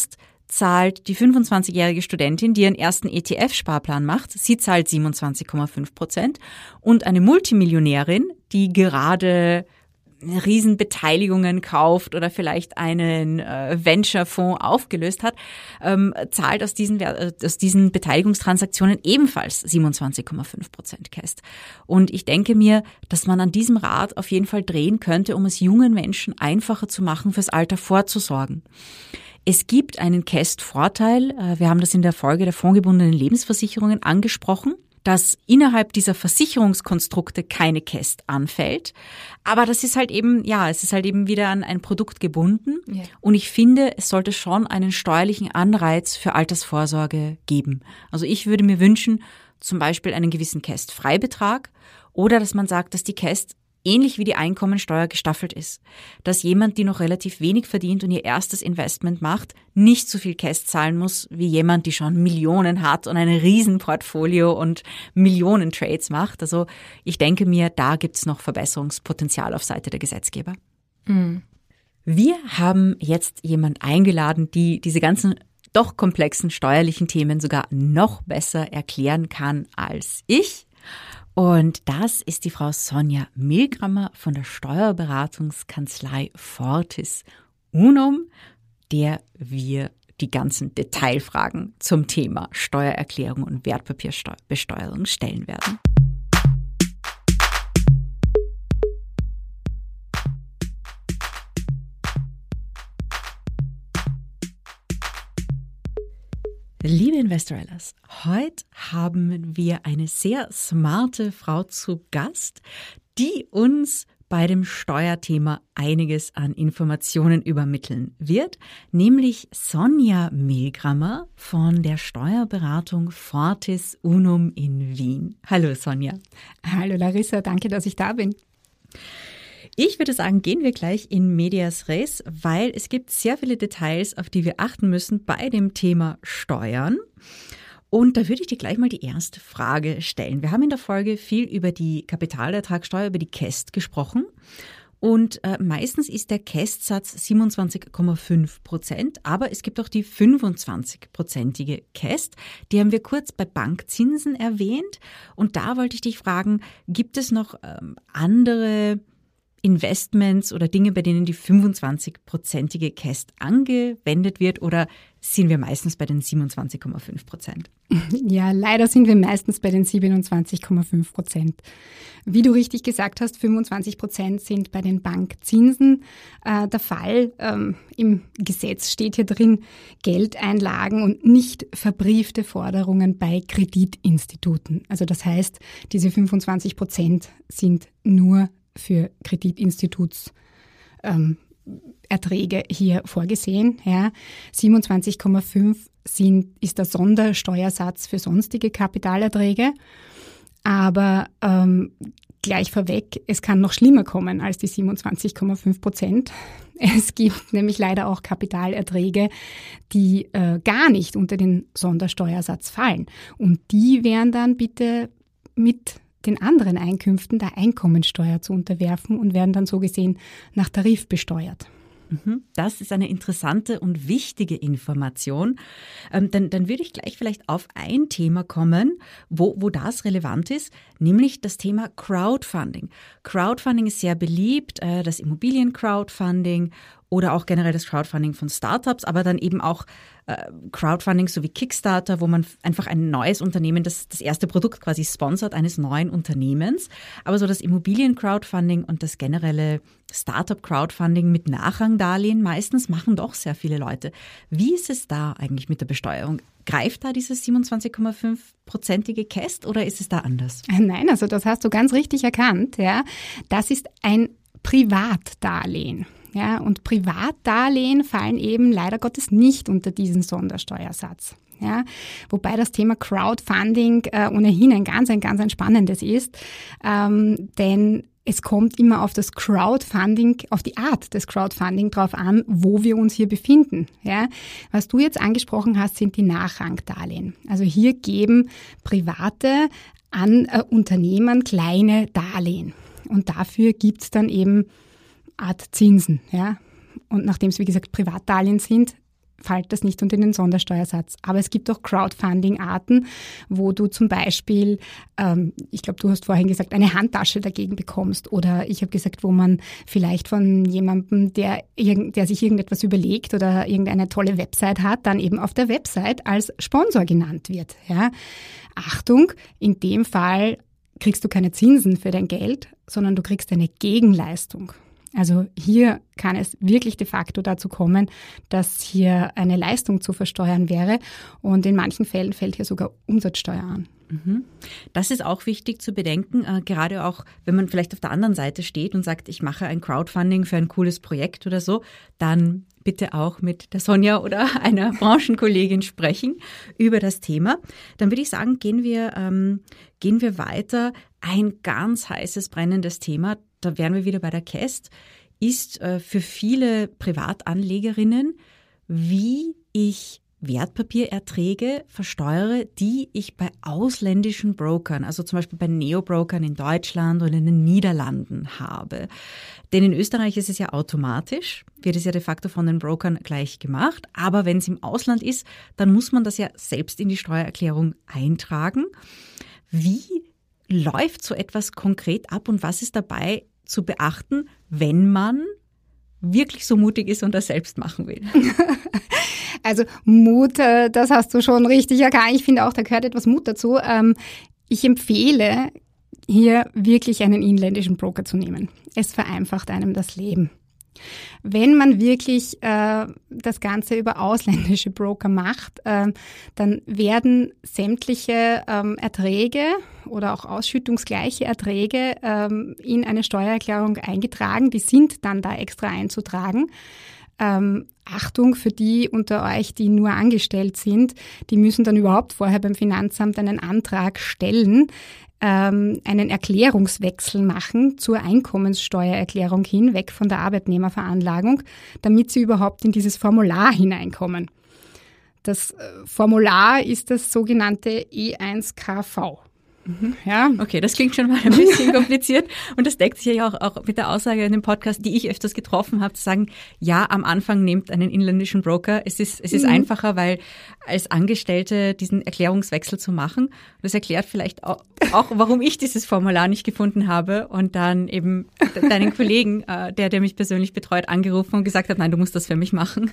zahlt die fünfundzwanzigjährige Studentin, die ihren ersten E T F-Sparplan macht, sie zahlt siebenundzwanzig Komma fünf Prozent. Und eine Multimillionärin, die gerade Riesenbeteiligungen kauft oder vielleicht einen äh, Venture-Fonds aufgelöst hat, ähm, zahlt aus diesen, aus diesen Beteiligungstransaktionen ebenfalls siebenundzwanzig Komma fünf Prozent Käst. Und ich denke mir, dass man an diesem Rad auf jeden Fall drehen könnte, um es jungen Menschen einfacher zu machen, fürs Alter vorzusorgen. Es gibt einen Käst-Vorteil, wir haben das in der Folge der fondgebundenen Lebensversicherungen angesprochen, dass innerhalb dieser Versicherungskonstrukte keine Käst anfällt. Aber das ist halt eben, ja, es ist halt eben wieder an ein Produkt gebunden. Ja. Und ich finde, es sollte schon einen steuerlichen Anreiz für Altersvorsorge geben. Also ich würde mir wünschen, zum Beispiel einen gewissen Käst-Freibetrag oder dass man sagt, dass die Käst ähnlich wie die Einkommensteuer gestaffelt ist. Dass jemand, die noch relativ wenig verdient und ihr erstes Investment macht, nicht so viel Käst zahlen muss, wie jemand, die schon Millionen hat und ein Riesenportfolio und Millionen Trades macht. Also ich denke mir, da gibt's noch Verbesserungspotenzial auf Seite der Gesetzgeber. Mhm. Wir haben jetzt jemand eingeladen, die diese ganzen doch komplexen steuerlichen Themen sogar noch besser erklären kann als ich. Und das ist die Frau Sonja Milgrammer von der Steuerberatungskanzlei Fortis Unum, der wir die ganzen Detailfragen zum Thema Steuererklärung und Wertpapierbesteuerung stellen werden. Liebe Investorellas, heute haben wir eine sehr smarte Frau zu Gast, die uns bei dem Steuerthema einiges an Informationen übermitteln wird, nämlich Sonja Milgrammer von der Steuerberatung Fortis Unum in Wien. Hallo Sonja. Hallo Larissa, danke, dass ich da bin. Ich würde sagen, gehen wir gleich in medias res, weil es gibt sehr viele Details, auf die wir achten müssen bei dem Thema Steuern. Und da würde ich dir gleich mal die erste Frage stellen. Wir haben in der Folge viel über die Kapitalertragssteuer, über die Käst gesprochen. Und äh, meistens ist der Kästsatz siebenundzwanzig Komma fünf Prozent, aber es gibt auch die fünfundzwanzig-prozentige Käst. Die haben wir kurz bei Bankzinsen erwähnt. Und da wollte ich dich fragen, gibt es noch ähm, andere Investments oder Dinge, bei denen die fünfundzwanzig-prozentige Käst angewendet wird, oder sind wir meistens bei den siebenundzwanzig Komma fünf Prozent? Ja, leider sind wir meistens bei den siebenundzwanzig Komma fünf Prozent. Wie du richtig gesagt hast, fünfundzwanzig Prozent sind bei den Bankzinsen äh, der Fall. Ähm, im Gesetz steht hier drin Geldeinlagen und nicht verbriefte Forderungen bei Kreditinstituten. Also das heißt, diese fünfundzwanzig Prozent sind nur für Kreditinstitutserträge ähm, hier vorgesehen. Ja. siebenundzwanzig Komma fünf sind, ist der Sondersteuersatz für sonstige Kapitalerträge. Aber ähm, gleich vorweg, es kann noch schlimmer kommen als die siebenundzwanzig Komma fünf Prozent. Es gibt nämlich leider auch Kapitalerträge, die äh, gar nicht unter den Sondersteuersatz fallen. Und die wären dann bitte mit den anderen Einkünften der Einkommensteuer zu unterwerfen und werden dann so gesehen nach Tarif besteuert. Das ist eine interessante und wichtige Information. Ähm, dann, dann würde ich gleich vielleicht auf ein Thema kommen, wo, wo das relevant ist, nämlich das Thema Crowdfunding. Crowdfunding ist sehr beliebt, äh, das Immobilien-Crowdfunding oder auch generell das Crowdfunding von Startups, aber dann eben auch äh, Crowdfunding so wie Kickstarter, wo man einfach ein neues Unternehmen, das das erste Produkt quasi sponsert eines neuen Unternehmens. Aber so das Immobilien-Crowdfunding und das generelle Startup-Crowdfunding mit Nachrangdarlehen meistens machen doch sehr viele Leute. Wie ist es da eigentlich mit der Besteuerung? Greift da dieses siebenundzwanzig Komma fünf-prozentige Käst oder ist es da anders? Nein, also das hast du ganz richtig erkannt. Ja, das ist ein Privatdarlehen. Ja, und Privatdarlehen fallen eben leider Gottes nicht unter diesen Sondersteuersatz. Ja, wobei das Thema Crowdfunding äh, ohnehin ein ganz, ein ganz ein spannendes ist, ähm, denn es kommt immer auf das Crowdfunding, auf die Art des Crowdfunding drauf an, wo wir uns hier befinden. Ja, was du jetzt angesprochen hast, sind die Nachrangdarlehen. Also hier geben Private an äh, Unternehmen kleine Darlehen. Und dafür gibt's dann eben Art Zinsen, ja. Und nachdem es, wie gesagt, Privatdarlehen sind, fällt das nicht unter den Sondersteuersatz. Aber es gibt auch Crowdfunding-Arten, wo du zum Beispiel, ähm, ich glaube, du hast vorhin gesagt, eine Handtasche dagegen bekommst. Oder ich habe gesagt, wo man vielleicht von jemandem, der, der sich irgendetwas überlegt oder irgendeine tolle Website hat, dann eben auf der Website als Sponsor genannt wird. Ja. Achtung, in dem Fall kriegst du keine Zinsen für dein Geld, sondern du kriegst eine Gegenleistung. Also hier kann es wirklich de facto dazu kommen, dass hier eine Leistung zu versteuern wäre und in manchen Fällen fällt hier sogar Umsatzsteuer an. Das ist auch wichtig zu bedenken, äh, gerade auch, wenn man vielleicht auf der anderen Seite steht und sagt, ich mache ein Crowdfunding für ein cooles Projekt oder so, dann bitte auch mit der Sonja oder einer Branchenkollegin sprechen über das Thema. Dann würde ich sagen, gehen wir, ähm, gehen wir weiter. Ein ganz heißes, brennendes Thema, da wären wir wieder bei der K E S T, ist äh, für viele Privatanlegerinnen, wie ich Wertpapiererträge versteuere, die ich bei ausländischen Brokern, also zum Beispiel bei Neobrokern in Deutschland oder in den Niederlanden habe. Denn in Österreich ist es ja automatisch, wird es ja de facto von den Brokern gleich gemacht. Aber wenn es im Ausland ist, dann muss man das ja selbst in die Steuererklärung eintragen. Wie läuft so etwas konkret ab und was ist dabei zu beachten, wenn man wirklich so mutig ist und das selbst machen will? Also Mut, das hast du schon richtig erkannt. Ich finde auch, da gehört etwas Mut dazu. Ich empfehle, hier wirklich einen inländischen Broker zu nehmen. Es vereinfacht einem das Leben. Wenn man wirklich äh, das Ganze über ausländische Broker macht, äh, dann werden sämtliche ähm, Erträge oder auch ausschüttungsgleiche Erträge ähm, in eine Steuererklärung eingetragen. Die sind dann da extra einzutragen. Ähm, Achtung für die unter euch, die nur angestellt sind, die müssen dann überhaupt vorher beim Finanzamt einen Antrag stellen, ähm, einen Erklärungswechsel machen zur Einkommenssteuererklärung hin, weg von der Arbeitnehmerveranlagung, damit sie überhaupt in dieses Formular hineinkommen. Das äh, Formular ist das sogenannte E eins K V. Mhm. Ja. Okay, das klingt schon mal ein bisschen kompliziert und das deckt sich ja auch, auch mit der Aussage in dem Podcast, die ich öfters getroffen habe, zu sagen, ja, am Anfang nehmt einen inländischen Broker. Es ist, es ist mhm. einfacher, weil als Angestellte diesen Erklärungswechsel zu machen, das erklärt vielleicht auch, auch, warum ich dieses Formular nicht gefunden habe und dann eben deinen Kollegen, äh, der, der mich persönlich betreut, angerufen und gesagt hat, nein, du musst das für mich machen.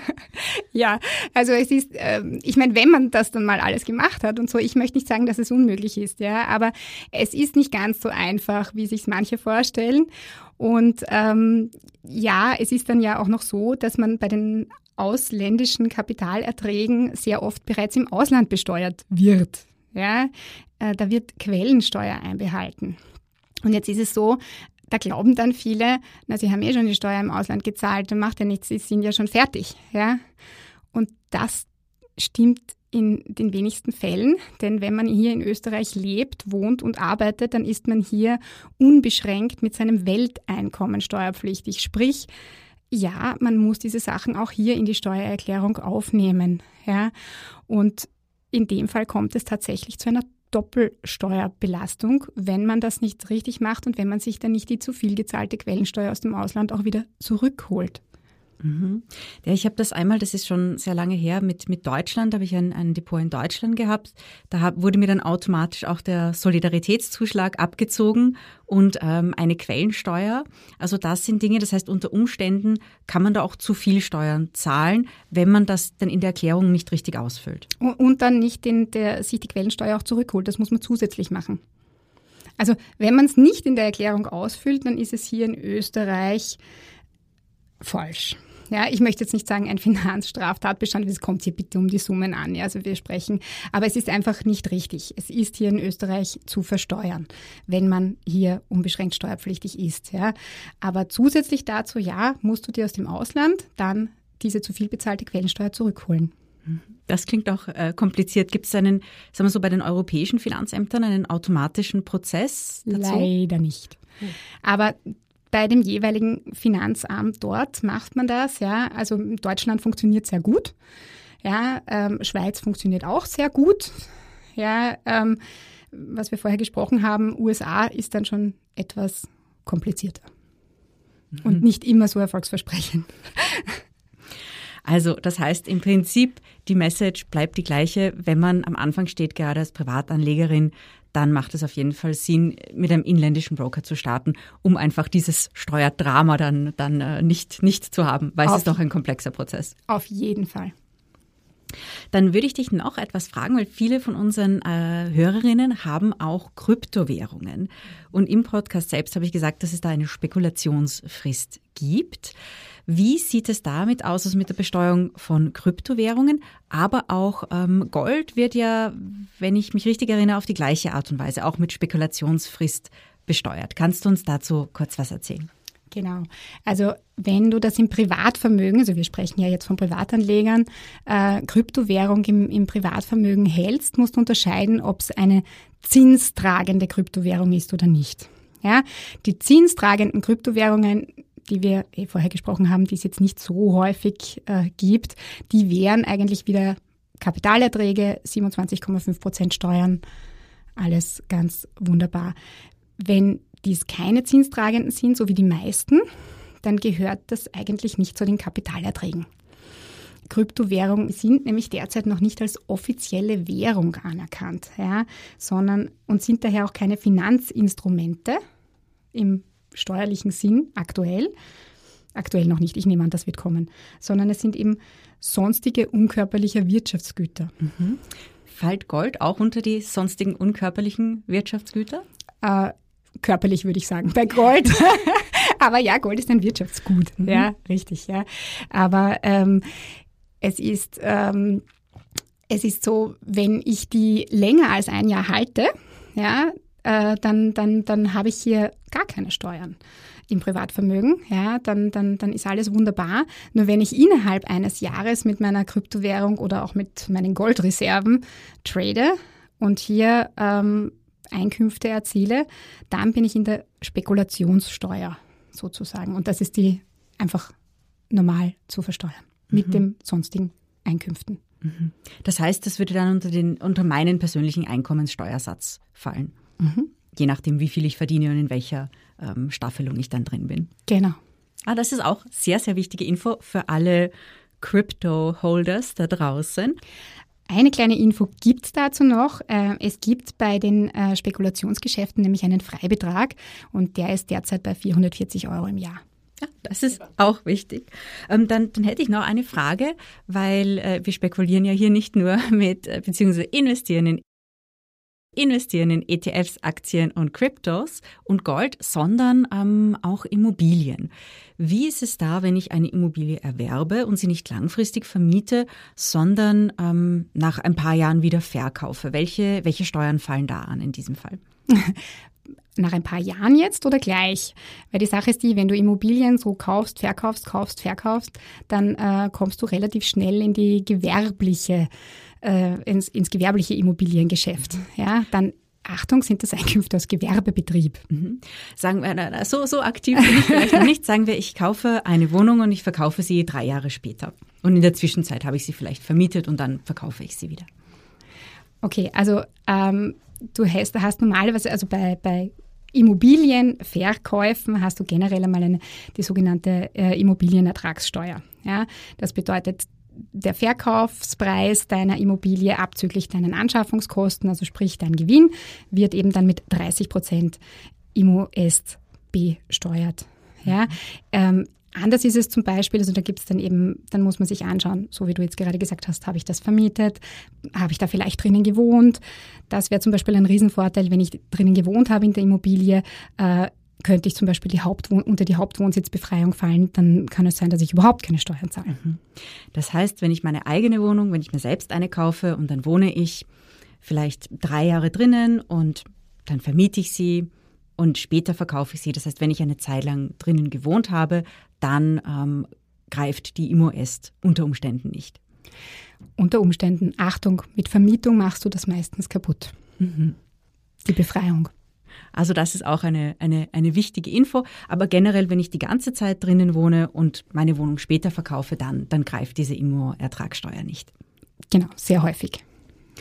Ja, also es ist, äh, ich meine, wenn man das dann mal alles gemacht hat und so, ich möchte nicht sagen, dass es unmöglich ist, ja, aber es ist nicht ganz so einfach, wie sich manche vorstellen. Und ähm, ja, es ist dann ja auch noch so, dass man bei den ausländischen Kapitalerträgen sehr oft bereits im Ausland besteuert wird. Ja, äh, da wird Quellensteuer einbehalten. Und jetzt ist es so, da glauben dann viele, na, sie haben eh schon die Steuer im Ausland gezahlt, dann macht ja nichts, sie sind ja schon fertig. Ja, und das stimmt in den wenigsten Fällen, denn wenn man hier in Österreich lebt, wohnt und arbeitet, dann ist man hier unbeschränkt mit seinem Welteinkommen steuerpflichtig. Sprich, ja, man muss diese Sachen auch hier in die Steuererklärung aufnehmen. Ja? Und in dem Fall kommt es tatsächlich zu einer Doppelsteuerbelastung, wenn man das nicht richtig macht und wenn man sich dann nicht die zu viel gezahlte Quellensteuer aus dem Ausland auch wieder zurückholt. Mhm. Ja, ich habe das einmal, das ist schon sehr lange her, mit, mit Deutschland, habe ich ein, ein Depot in Deutschland gehabt. Da hab, wurde mir dann automatisch auch der Solidaritätszuschlag abgezogen und ähm, eine Quellensteuer. Also das sind Dinge, das heißt, unter Umständen kann man da auch zu viel Steuern zahlen, wenn man das dann in der Erklärung nicht richtig ausfüllt. Und dann nicht den, der sich die Quellensteuer auch zurückholt, das muss man zusätzlich machen. Also wenn man es nicht in der Erklärung ausfüllt, dann ist es hier in Österreich falsch. Ja, ich möchte jetzt nicht sagen, ein Finanzstraftatbestand, es kommt hier bitte um die Summen an, ja, also wir sprechen, aber es ist einfach nicht richtig. Es ist hier in Österreich zu versteuern, wenn man hier unbeschränkt steuerpflichtig ist, ja. Aber zusätzlich dazu, ja, musst du dir aus dem Ausland dann diese zu viel bezahlte Quellensteuer zurückholen. Das klingt auch äh, kompliziert. Gibt es einen, sagen wir so, bei den europäischen Finanzämtern einen automatischen Prozess dazu? Leider nicht. Aber bei dem jeweiligen Finanzamt dort macht man das, ja. Also Deutschland funktioniert sehr gut, ja. Ähm, Schweiz funktioniert auch sehr gut, ja. Ähm, was wir vorher gesprochen haben, U S A ist dann schon etwas komplizierter mhm. und nicht immer so erfolgsversprechend. Also das heißt im Prinzip, die Message bleibt die gleiche. Wenn man am Anfang steht, gerade als Privatanlegerin, dann macht es auf jeden Fall Sinn, mit einem inländischen Broker zu starten, um einfach dieses Steuerdrama dann, dann äh, nicht, nicht zu haben, weil auf, es ist doch ein komplexer Prozess. Auf jeden Fall. Dann würde ich dich noch etwas fragen, weil viele von unseren äh, Hörerinnen haben auch Kryptowährungen. Und im Podcast selbst habe ich gesagt, dass es da eine Spekulationsfrist gibt. Wie sieht es damit aus, also mit der Besteuerung von Kryptowährungen? Aber auch ähm, Gold wird ja, wenn ich mich richtig erinnere, auf die gleiche Art und Weise auch mit Spekulationsfrist besteuert. Kannst du uns dazu kurz was erzählen? Genau. Also wenn du das im Privatvermögen, also wir sprechen ja jetzt von Privatanlegern, äh, Kryptowährung im, im Privatvermögen hältst, musst du unterscheiden, ob es eine zinstragende Kryptowährung ist oder nicht. Ja, die zinstragenden Kryptowährungen, die wir eh vorher gesprochen haben, die es jetzt nicht so häufig äh, gibt, die wären eigentlich wieder Kapitalerträge, siebenundzwanzig Komma fünf Prozent Steuern, alles ganz wunderbar. Wenn dies keine zinstragenden sind, so wie die meisten, dann gehört das eigentlich nicht zu den Kapitalerträgen. Kryptowährungen sind nämlich derzeit noch nicht als offizielle Währung anerkannt, ja, sondern und sind daher auch keine Finanzinstrumente im steuerlichen Sinn aktuell. Aktuell noch nicht, ich nehme an, das wird kommen, sondern es sind eben sonstige unkörperliche Wirtschaftsgüter. Mhm. Fällt Gold auch unter die sonstigen unkörperlichen Wirtschaftsgüter? Äh, körperlich würde ich sagen, bei Gold. Aber ja, Gold ist ein Wirtschaftsgut. Mhm. Ja, richtig, ja. Aber ähm, es ist, ähm, es ist so, wenn ich die länger als ein Jahr halte, ja, äh, dann, dann, dann habe ich hier gar keine Steuern im Privatvermögen. Ja, dann, dann, dann ist alles wunderbar. Nur wenn ich innerhalb eines Jahres mit meiner Kryptowährung oder auch mit meinen Goldreserven trade und hier ähm, Einkünfte erziele, dann bin ich in der Spekulationssteuer sozusagen. Und das ist die einfach normal zu versteuern mit mhm. den sonstigen Einkünften. Mhm. Das heißt, das würde dann unter, den, unter meinen persönlichen Einkommenssteuersatz fallen. Mhm. Je nachdem, wie viel ich verdiene und in welcher ähm, Staffelung ich dann drin bin. Genau. Ah, das ist auch sehr, sehr wichtige Info für alle Crypto-Holders da draußen. Eine kleine Info gibt es dazu noch. Es gibt bei den Spekulationsgeschäften nämlich einen Freibetrag und der ist derzeit bei vierhundertvierzig Euro im Jahr. Ja, das ist auch wichtig. Ähm, dann, dann hätte ich noch eine Frage, weil äh, wir spekulieren ja hier nicht nur mit, äh, beziehungsweise investieren in investieren in E T Fs, Aktien und Kryptos und Gold, sondern ähm, auch Immobilien. Wie ist es da, wenn ich eine Immobilie erwerbe und sie nicht langfristig vermiete, sondern ähm, nach ein paar Jahren wieder verkaufe? Welche, welche Steuern fallen da an in diesem Fall? Nach ein paar Jahren jetzt oder gleich? Weil die Sache ist die, wenn du Immobilien so kaufst, verkaufst, kaufst, verkaufst, dann äh, kommst du relativ schnell in die gewerbliche äh, ins, ins gewerbliche Immobiliengeschäft. Mhm. Ja, dann Achtung, sind das Einkünfte aus Gewerbebetrieb. Mhm. Sagen wir, so, so aktiv bin ich vielleicht noch nicht. Sagen wir, ich kaufe eine Wohnung und ich verkaufe sie drei Jahre später. Und in der Zwischenzeit habe ich sie vielleicht vermietet und dann verkaufe ich sie wieder. Okay, also ähm, du hast, hast normalerweise, also bei, bei Immobilienverkäufen hast du generell einmal eine, die sogenannte äh, Immobilienertragssteuer. Ja, das bedeutet, der Verkaufspreis deiner Immobilie abzüglich deinen Anschaffungskosten, also sprich dein Gewinn, wird eben dann mit dreißig Prozent Immo-Est besteuert. Ja, ähm, anders ist es zum Beispiel, also da gibt es dann eben, dann muss man sich anschauen, so wie du jetzt gerade gesagt hast, habe ich das vermietet, habe ich da vielleicht drinnen gewohnt? Das wäre zum Beispiel ein Riesenvorteil, wenn ich drinnen gewohnt habe in der Immobilie, äh, könnte ich zum Beispiel die Hauptwohn- unter die Hauptwohnsitzbefreiung fallen, dann kann es sein, dass ich überhaupt keine Steuern zahle. Das heißt, wenn ich meine eigene Wohnung, wenn ich mir selbst eine kaufe und dann wohne ich vielleicht drei Jahre drinnen und dann vermiete ich sie und später verkaufe ich sie. Das heißt, wenn ich eine Zeit lang drinnen gewohnt habe, dann ähm, greift die Immo-Est unter Umständen nicht. Unter Umständen, Achtung, mit Vermietung machst du das meistens kaputt. Mhm. Die Befreiung. Also das ist auch eine, eine, eine wichtige Info. Aber generell, wenn ich die ganze Zeit drinnen wohne und meine Wohnung später verkaufe, dann, dann greift diese Immo-Ertragssteuer nicht. Genau, sehr häufig.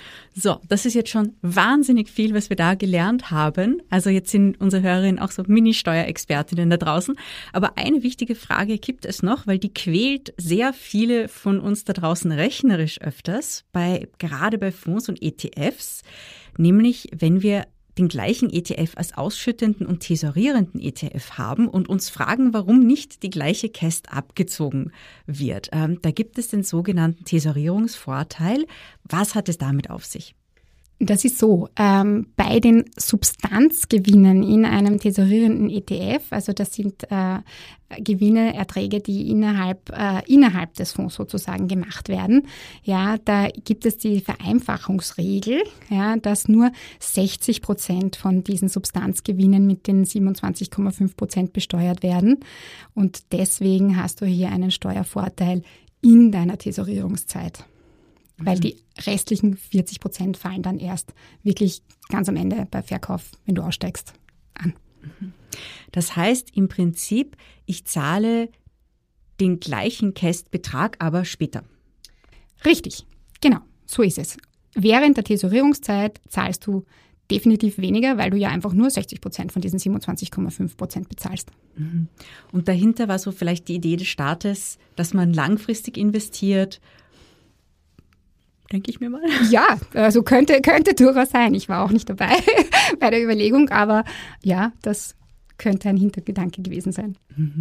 So, das ist jetzt schon wahnsinnig viel, was wir da gelernt haben. Also jetzt sind unsere Hörerinnen auch so Mini-Steuerexpertinnen da draußen. Aber eine wichtige Frage gibt es noch, weil die quält sehr viele von uns da draußen rechnerisch öfters, bei, gerade bei Fonds und E T Fs. Nämlich, wenn wir den gleichen E T F als ausschüttenden und tesorierenden E T F haben und uns fragen, warum nicht die gleiche Käst abgezogen wird. Ähm, da gibt es den sogenannten Tesorierungsvorteil. Was hat es damit auf sich? Das ist so, ähm, bei den Substanzgewinnen in einem tesorierenden E T F, also das sind äh, Gewinne, Erträge, die innerhalb, äh, innerhalb des Fonds sozusagen gemacht werden, ja, da gibt es die Vereinfachungsregel, ja, dass nur sechzig Prozent von diesen Substanzgewinnen mit den siebenundzwanzig Komma fünf Prozent besteuert werden und deswegen hast du hier einen Steuervorteil in deiner Tesorierungszeit. Weil die restlichen vierzig Prozent fallen dann erst wirklich ganz am Ende bei Verkauf, wenn du aussteigst, an. Das heißt im Prinzip, ich zahle den gleichen Kästbetrag, aber später. Richtig, genau, so ist es. Während der Tesorierungszeit zahlst du definitiv weniger, weil du ja einfach nur sechzig Prozent von diesen siebenundzwanzig Komma fünf Prozent bezahlst. Und dahinter war so vielleicht die Idee des Staates, dass man langfristig investiert, denke ich mir mal. Ja, also könnte, könnte durchaus sein. Ich war auch nicht dabei bei der Überlegung, aber ja, das könnte ein Hintergedanke gewesen sein.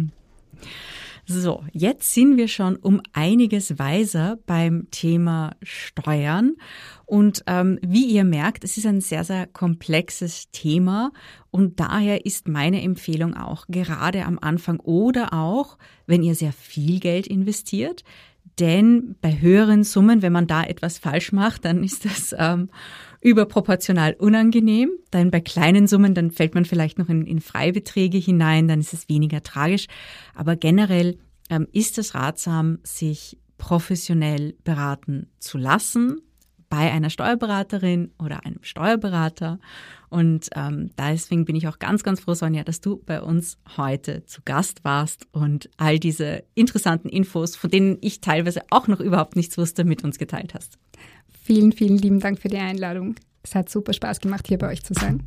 So, jetzt sind wir schon um einiges weiser beim Thema Steuern. Und ähm, wie ihr merkt, es ist ein sehr, sehr komplexes Thema. Und daher ist meine Empfehlung auch, gerade am Anfang oder auch, wenn ihr sehr viel Geld investiert, denn bei höheren Summen, wenn man da etwas falsch macht, dann ist das ähm, überproportional unangenehm. Denn bei kleinen Summen, dann fällt man vielleicht noch in, in Freibeträge hinein, dann ist es weniger tragisch. Aber generell ähm, ist es ratsam, sich professionell beraten zu lassen bei einer Steuerberaterin oder einem Steuerberater. Und ähm, deswegen bin ich auch ganz, ganz froh, Sonja, dass du bei uns heute zu Gast warst und all diese interessanten Infos, von denen ich teilweise auch noch überhaupt nichts wusste, mit uns geteilt hast. Vielen, vielen lieben Dank für die Einladung. Es hat super Spaß gemacht, hier bei euch zu sein.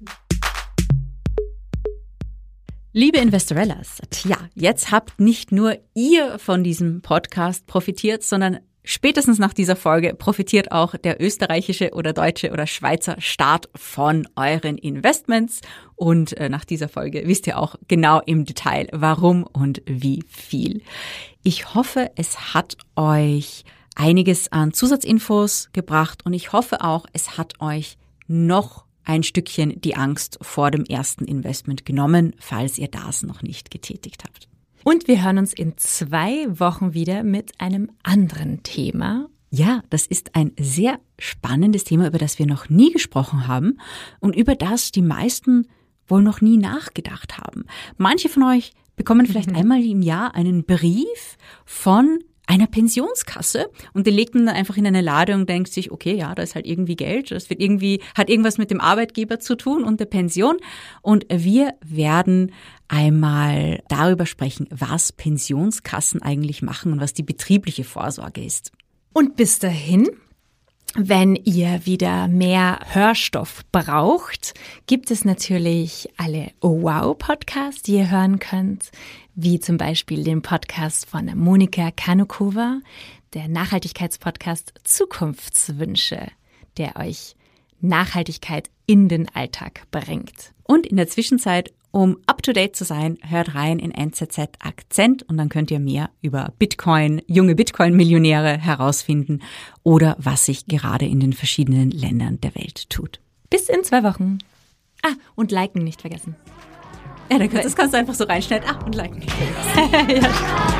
Liebe Investorellas, tja, jetzt habt nicht nur ihr von diesem Podcast profitiert, sondern spätestens nach dieser Folge profitiert auch der österreichische oder deutsche oder Schweizer Staat von euren Investments. Und äh, nach dieser Folge wisst ihr auch genau im Detail, warum und wie viel. Ich hoffe, es hat euch einiges an Zusatzinfos gebracht und ich hoffe auch, es hat euch noch ein Stückchen die Angst vor dem ersten Investment genommen, falls ihr das noch nicht getätigt habt. Und wir hören uns in zwei Wochen wieder mit einem anderen Thema. Ja, das ist ein sehr spannendes Thema, über das wir noch nie gesprochen haben und über das die meisten wohl noch nie nachgedacht haben. Manche von euch bekommen vielleicht mhm. einmal im Jahr einen Brief von einer Pensionskasse und den legt man dann einfach in eine Lade und denkt sich, okay, ja, da ist halt irgendwie Geld, das wird irgendwie, hat irgendwas mit dem Arbeitgeber zu tun und der Pension. Und wir werden einmal darüber sprechen, was Pensionskassen eigentlich machen und was die betriebliche Vorsorge ist. Und bis dahin, wenn ihr wieder mehr Hörstoff braucht, gibt es natürlich alle Oh Wow Podcasts, die ihr hören könnt, wie zum Beispiel den Podcast von Monika Kanukova, der Nachhaltigkeitspodcast Zukunftswünsche, der euch Nachhaltigkeit in den Alltag bringt. Und in der Zwischenzeit, um up-to-date zu sein, hört rein in N Z Z Akzent und dann könnt ihr mehr über Bitcoin, junge Bitcoin-Millionäre herausfinden oder was sich gerade in den verschiedenen Ländern der Welt tut. Bis in zwei Wochen. Ah, und liken nicht vergessen. Ja, dann kannst, das kannst du einfach so reinschneiden. Ah, und liken nicht vergessen. Ja.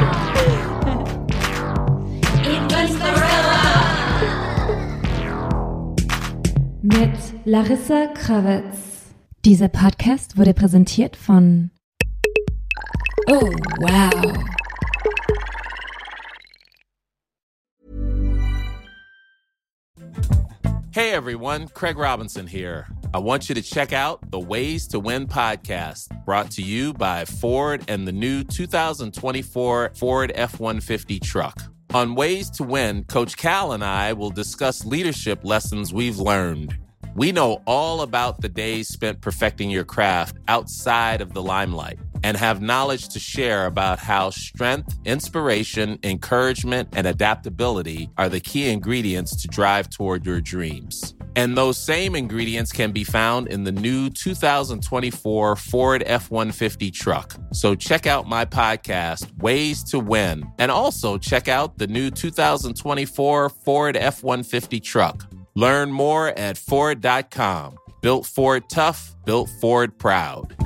Mit Larissa Krawitz. Dieser Podcast wurde präsentiert von Oh, wow. Hey everyone, Craig Robinson here. I want you to check out the Ways to Win podcast, brought to you by Ford and the new two thousand twenty-four Ford F one fifty truck. On Ways to Win, Coach Cal and I will discuss leadership lessons we've learned. We know all about the days spent perfecting your craft outside of the limelight and have knowledge to share about how strength, inspiration, encouragement, and adaptability are the key ingredients to drive toward your dreams. And those same ingredients can be found in the new two thousand twenty-four Ford F one fifty truck. So check out my podcast, Ways to Win, and also check out the new two thousand twenty-four Ford F one fifty truck. Learn more at Ford dot com. Built Ford tough, built Ford proud.